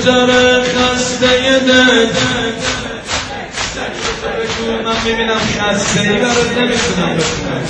کبوتر خسته دل من میبینم خسته ای برات نمیتونم بخونم.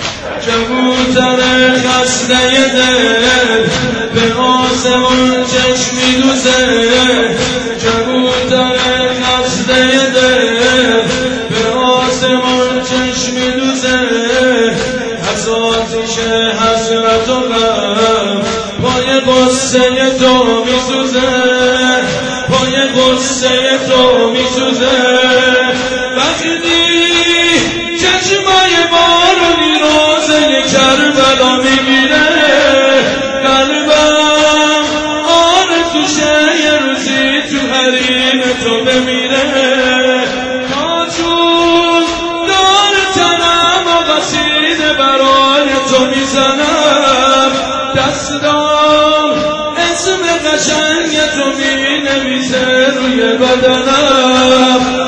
کبوتر خسته دل به آسمون چشم میدوزه، کبوتر خسته دل به آسمون چشم میدوزه، از آتش حسرت و غم پای قصه تو میسوزه، پای قصه تو میسوزه. وقتی چشمای بارونی روزه کربلا میگیره، قلبم آرزوشه یه روزی تو حریم تو بمیره. تا چون دار تنم و قصیده برای تو میزنم، دستام اسم قشنگ تو مینویسه روی بدنم.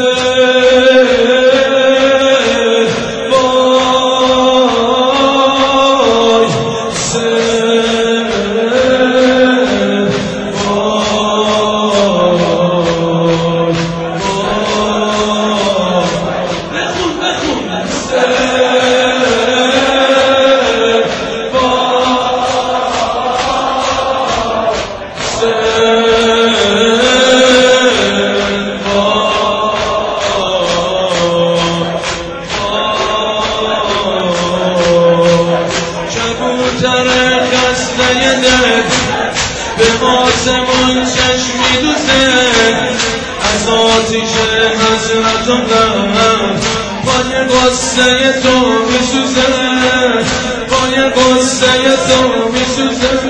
به آسمون چشم میدوزه، از آتش حسرت و غم پای قصه تو میسوزه، پای قصه تو میسوزه.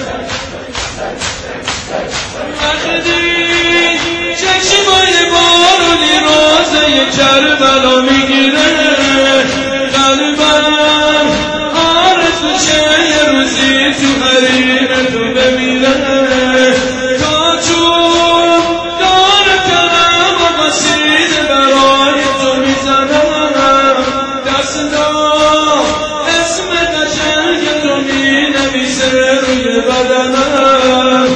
وقتی چشمای بارونی روزه کربلا میگیره، قلبم آرزوشه یه روزی تو حریم تو بمیره. تا چون دار تنم و قصیده برای تو میزنم، دستام اسم قشنگ تو مینویسه روی بدنم.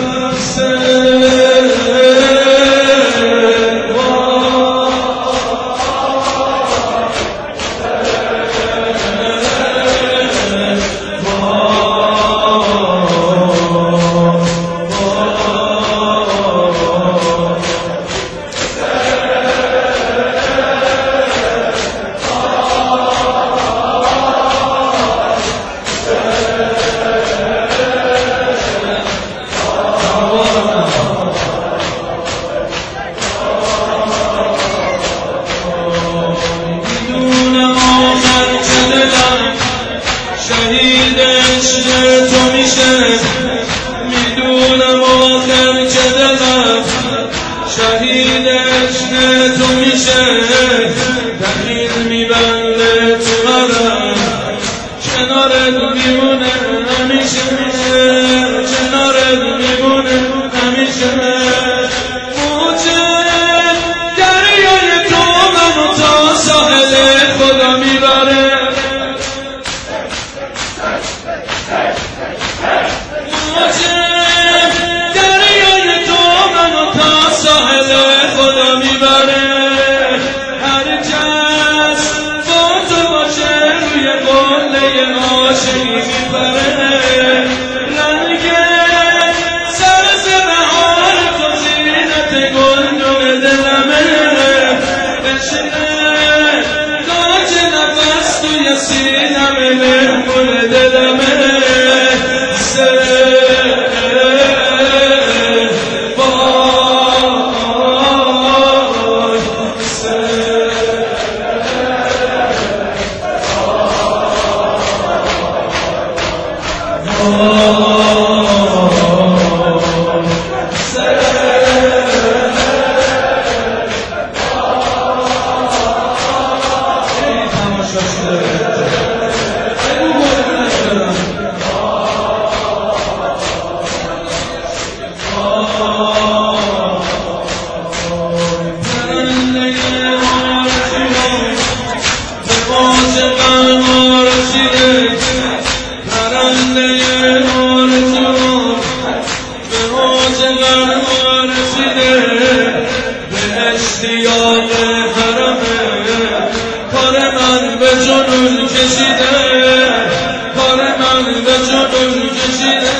شهید عشق تو میشه، میدونم آخر که دلم شهید عشق تو میشه. دلیل میبنده تو قلم، کنارت میمونه همیشه، کنارت میمونه همیشه. موج دریای تو منو تا ساحل خدا میبره، دریای تو منو تا ساحل خدا میبره. هر کس با تو باشه روی قله عاشقی میپره. رنگ سرز بهار تو زینت گلدون دلمه، عشق تاج نفس توی سینمه مهمون دلمه. پرنده آرزو به اوج غم کار من به جلو کشیده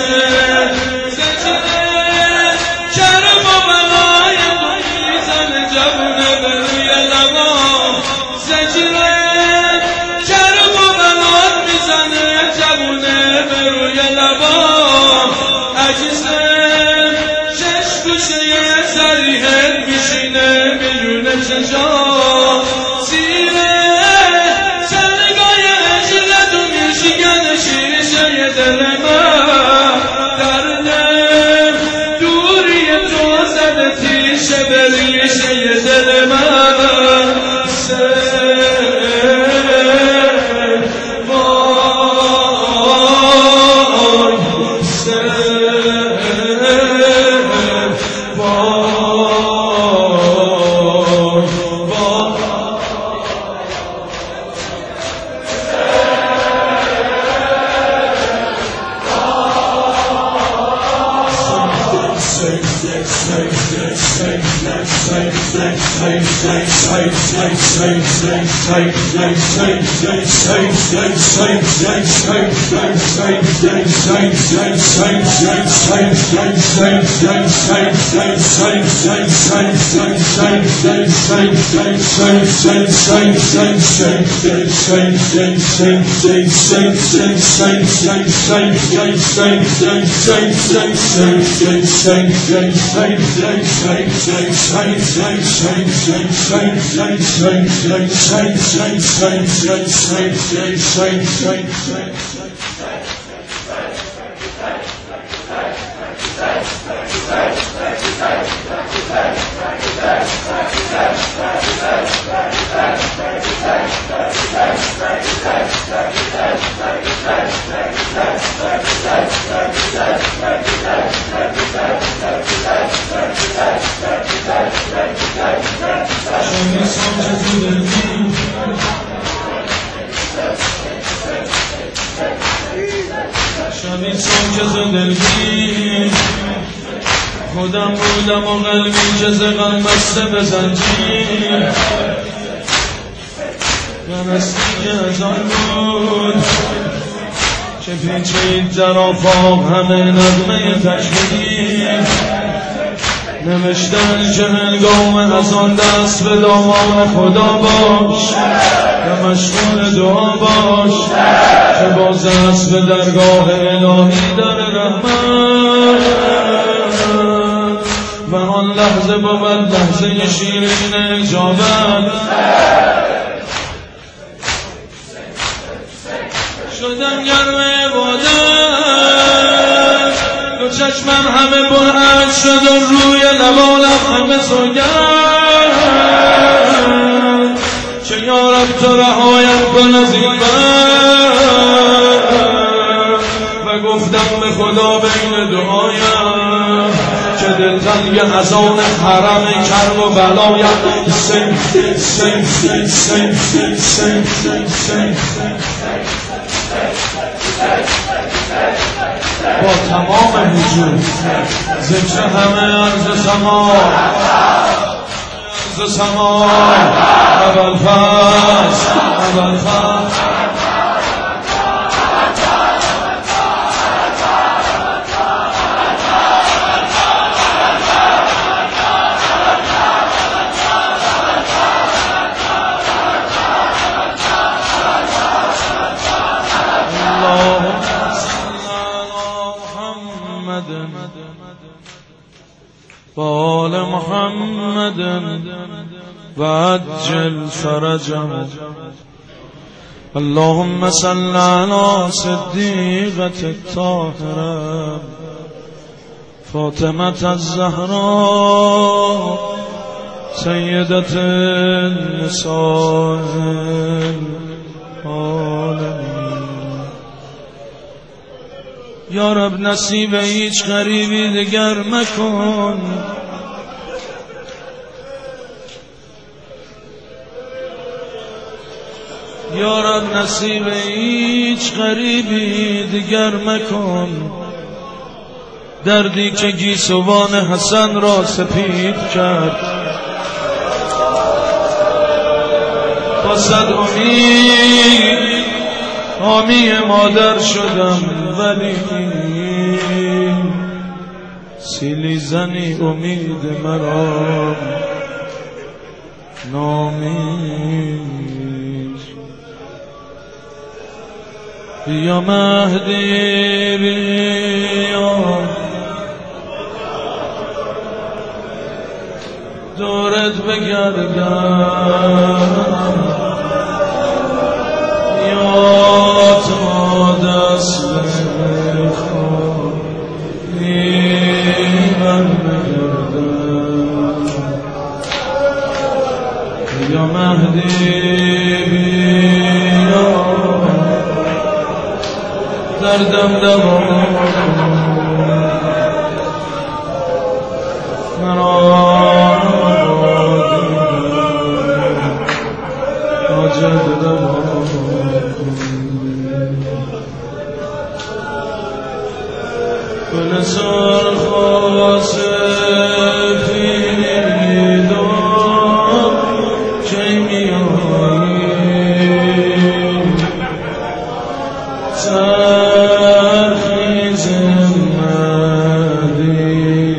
زنجیره کرم و بلای میزنه جوونه به روی لبا زنجیره کرم و بلای میزنه جوونه به روی لبا عجیزه شش گوشه سریحت میشینه میونه چشا سیره سرگاه عشقت و میشگن شیشه دل من درده دوری تو زده تیشه به ریشه دل من شبی ساکت و دلگیر خودم بودم و قلبی که زغن بسته به زنجیر نمستی که از آن بود که پیچید در آفاق همه نغمه تشبیه نوشتن که هنگام از آن دست به دامان خدا باش و مشغول دعا باش که باز است به درگاه الهی در رحمت و آن لحظه بود لحظه شیرین اجابت شدم گرم عبادت دو چشمم همه برعد شد و روی لبانم همه سوگند چه یارب تو رهایم کن از این بند و گفتم به خدا بین دعایم که دلتنگ از آن حرم کرب و بلایم سن سن سن سن سن سن سن با تمام وجود ذکر همه عرض سما عرض سما اول فاس اول فاس بآل محمد و عجل فرجهم اللهم صل على صدیقة الطاهرة فاطمة الزهراء سیدة النساء العالمین. یا رب نصیب هیچ غریبی دیگر مکن، یا رب نصیب هیچ غریبی دیگر مکن. دردی که گیسوان حسن را سپید کرد، با صد امید حامی مادر شدم ولی سیلی زنی امید مرا نامید. بیا مهدی بیا دورت بگردم یا تا دست بخوری من بگردم. یا مهدی بیا دردم دوا مرا حاجت دوا گل سرخ و سفید و چه میایی سرخیز مدی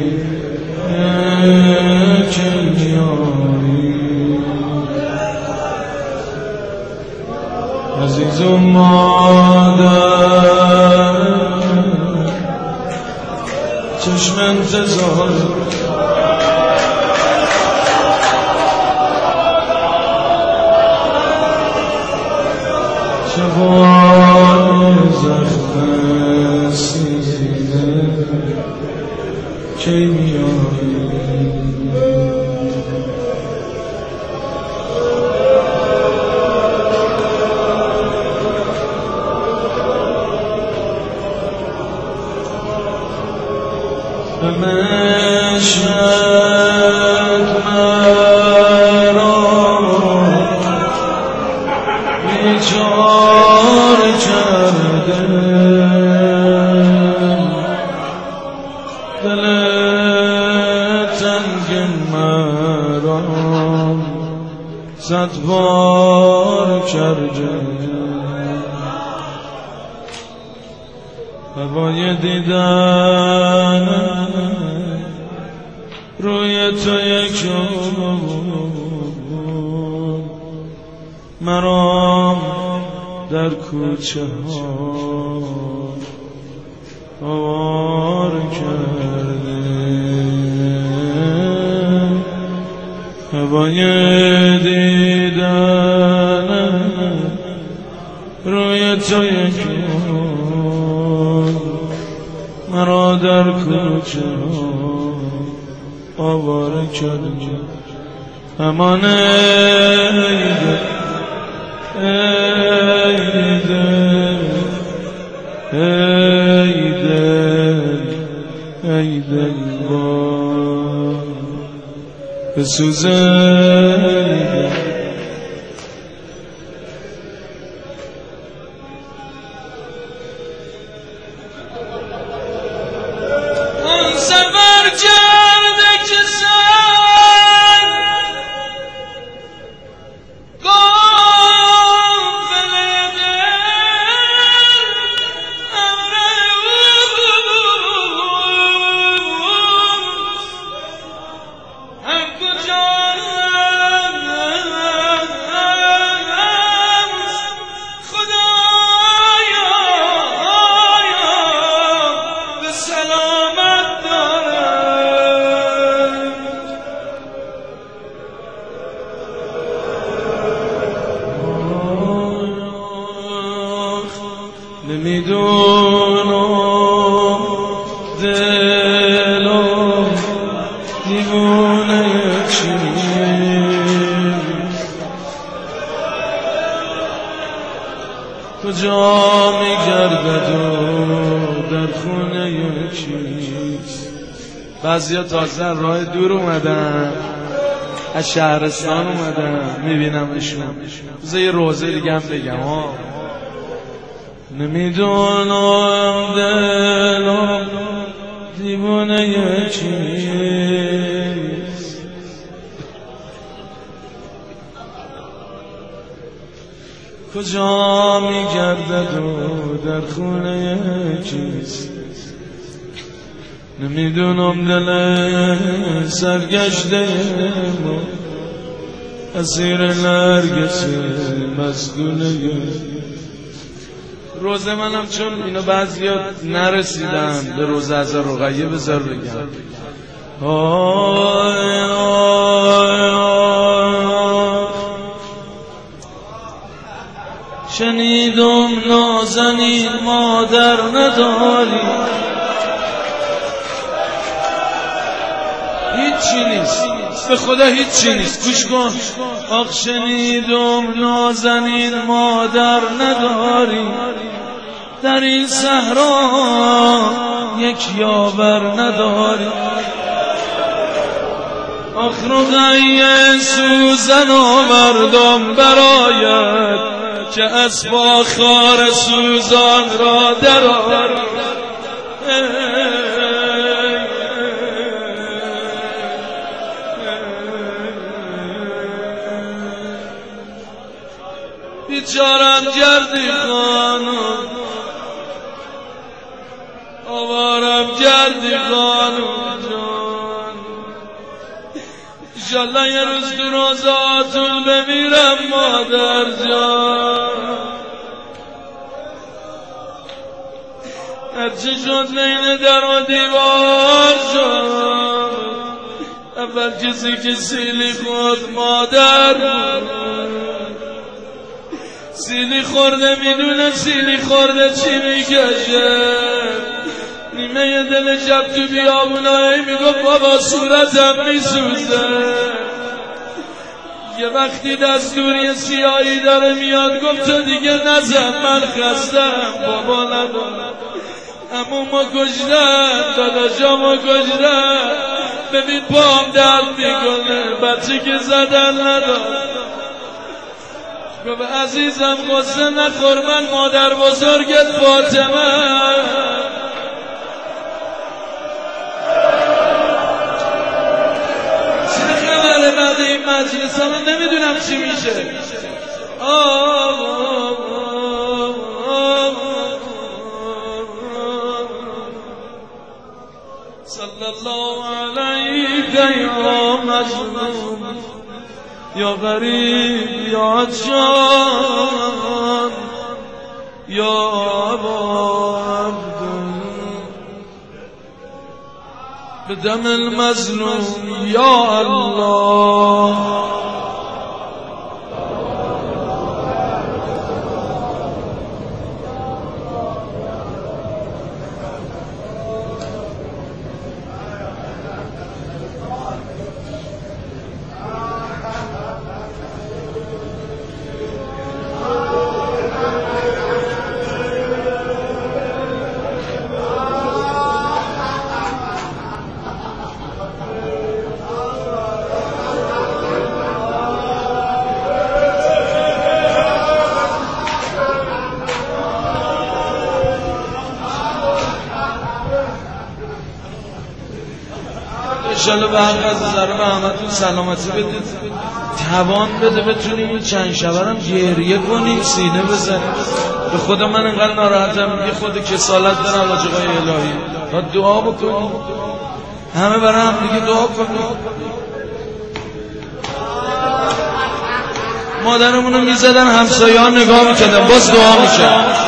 چه میایی عزیز و مادر چشم انتظار شبان زخم سینه چه میایی مشهد مرا بیچاره کرده دل تنگ مرا صد بار کرده هوای دیدن روی تو یک مرا در کوچه ها آوار کرده هوای دیدن روی تو یک مرا در کوچه آواره کرده همان ایده ایده ایده ایده با بسوزه سفر کرده که سن قافل دل امر هم کجا خدایا به سلامت نمیدونم دلم دیوانه چیست کجا میگردد و در خونه چیست. بعضیا تازه راه دور اومدن از شهرستان اومدن میبینمشون بذار یه روزه دیگه هم بگم نمیدونم دلم دیوانه چیست کجا میگردد و در خونه کیست؟ نمیدونم دل سرگشته ما اسیر نرگس مسئوله. روزه منم چون اینو بعضیا نرسیدن به روزه از رقیه بذار بگم. شنیدم نازنین مادر نداری، هیچی نیست، به خدا هیچی نیست، گوش کن. آخ شنیدم نازنین مادر نداری، در این صحرا یک یاور نداری. آخ رقیه سوزن آوردم برایت که اسبا خار سوزان را درآری. بیچارم گردی خانم، آوارم گردی خانم جان، انشالله یه روز تو روزاتون بمیرم مادر جان. هرچی شد بین در و دیوار شد، اول کسی که سیلی خود مادر سیلی خورده میدونه سیلی خورده چی میکشه. نیمه یه دل شب تو بیابونایی میگفت بابا صورتم میسوزه. یه وقتی دستوری سیاهی داره میاد گفت تو دیگه نزن من خستم. بابا ندارم عمومو کشتن، داداشامو کشتن، ببین پام درد میکنه، بچه که زدن ندارم. گفت عزیزم غصه نخور، من مادر بزرگت فاطمه. چه خبره بعد این مجلس ها؟ من نمیدونم چی میشه. صلی الله علیک یا مظلوم یا غریب یا عطشان یا ابا عبد بدم المظلوم یا الله. انشالله به حق از ضرب احمدتون سلامتی بدید، توان بده بتونیم این چند شبرم گریه کنیم، سینه بزنیم. به خدا من انقدر ناراحتم، یه خود کسالت دارم لاجقای الهی. تا دعا بکنیم، همه برای هم دیگه دعا کنیم. مادرمونو میزدن، همسایه ها نگاه میکردن، باز دعا میکردن.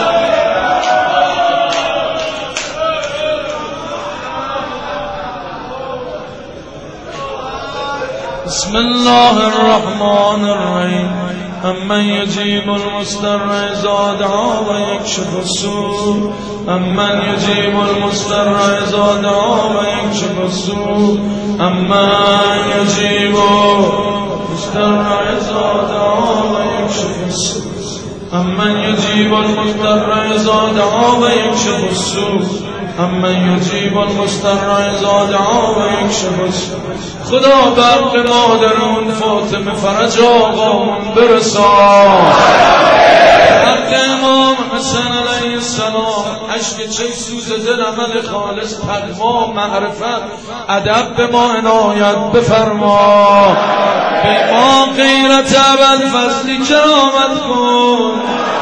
بسم الله الرحمن الرحیم. امن یجیب المضطر اذا دعا و یکشف السوء، امن یجیب المضطر اذا دعا و یکشف السوء، امن یجیب المضطر اذا دعا و یکشف السوء، امن یجیب المضطر اذا دعا و یکشف السوء، امن یجیب المضطر اذا دعا و یکشف السوء. خدا برق مادرون فاطمه فرج آقامون برسان. حق امام حسن علیه السلام، عشق چه سوز دل عمل خالص، تقوا معرفت ادب به ما عنایت بفرما. به ما غیرت ابوالفضل کرامت کن.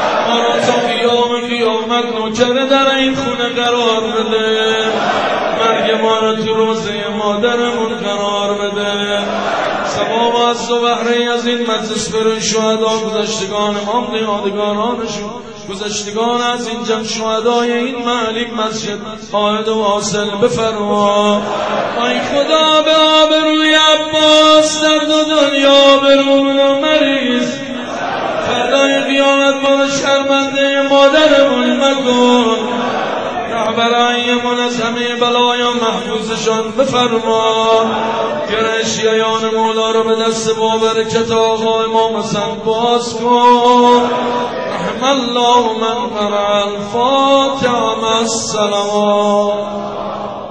محمد نوکر در این خونه قرار بده، مرگ ما رو تو روزه مادرمون قرار بده. ثواب از و بهره از این مجلس برای شهدا گذشتگان ما یادگارانشون، گذشتگان از این جمع شهدای این محلی مسجد قائد و واصل بفرما. ای خدا به آبروی عباس در دو دنیا برون و مریض، فردای قیامت ما شرمنده مادرمون مکن. رهبرایمون از همه بلایا محفوظشان بفرما. گره شیعیان مولا رو به دست با برکت آقا امام حسن باز کن. رحم الله من قرأ الفاتحه مع الصلوات.